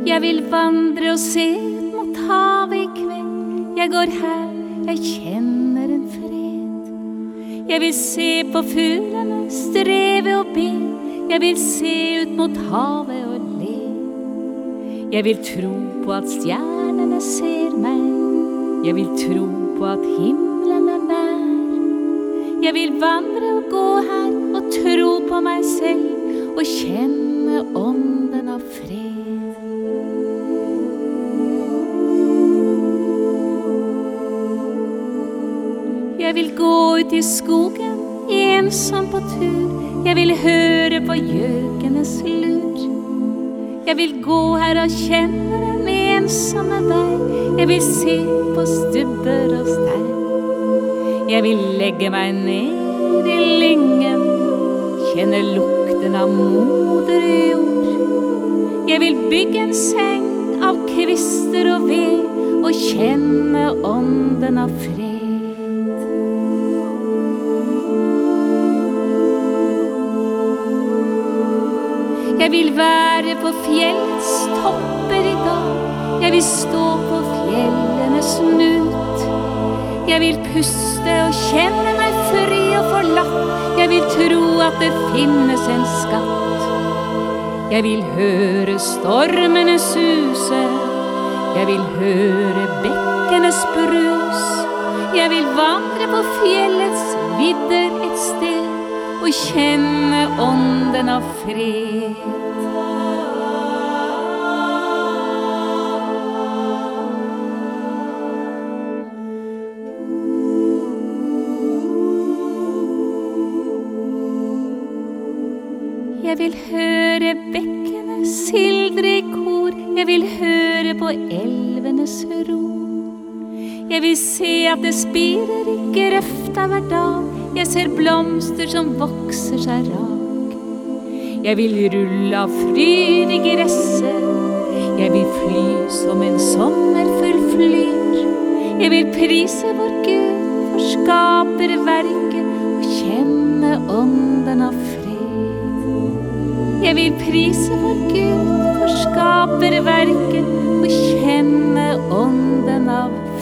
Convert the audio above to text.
Jeg vil vandre og se ut mot havet I kveld. Jeg går her, jeg kjenner en fred. Jeg vil se på fuglene, streve og be. Jeg vil se ut mot havet og le. Jeg vil tro på at stjernene ser meg. Jeg vil tro på at himmelen nær. Jeg vil vandre og gå her og tro på meg selv og kjenne ånden av fred. Jeg vil gå ut I skogen, ensom på tur. Jeg vil høre på gjøkenes lur. Jeg vil gå her og kjenne den ensomme vei. Jeg vil se på stubber og stein. Jeg vil legge meg ned I lyngen, kjenne lukten av moder jord. Jeg vil bygge en seng av kvister og ved og kjenne ånden av fred. Jeg vil være på fjellets topper I dag. Jeg vil stå på fjellenes nut. Jeg vil puste og kjenne meg fri og forlatt. Jeg vil tro at det finnes en skatt. Jeg vil høre stormene suse. Jeg vil høre bekkenes brus. Jeg vil vandre på fjellets vidder et sted og kjenne ånden av fred. Jeg vil høre bekkene sildre I kor. Jeg vil høre på elvenes ro. Jeg vil se at det spirer I grøfta hver dag. Jeg ser blomster som vokser seg rak. Jeg vil rulle av fryd I gresset. Jeg vil fly som en sommerfugl flyr. Jeg vil prise vår Gud for skaperverket og kjenne ånden av fred. Jeg vil prise vår Gud for skaperverket og kjenne ånden av fred.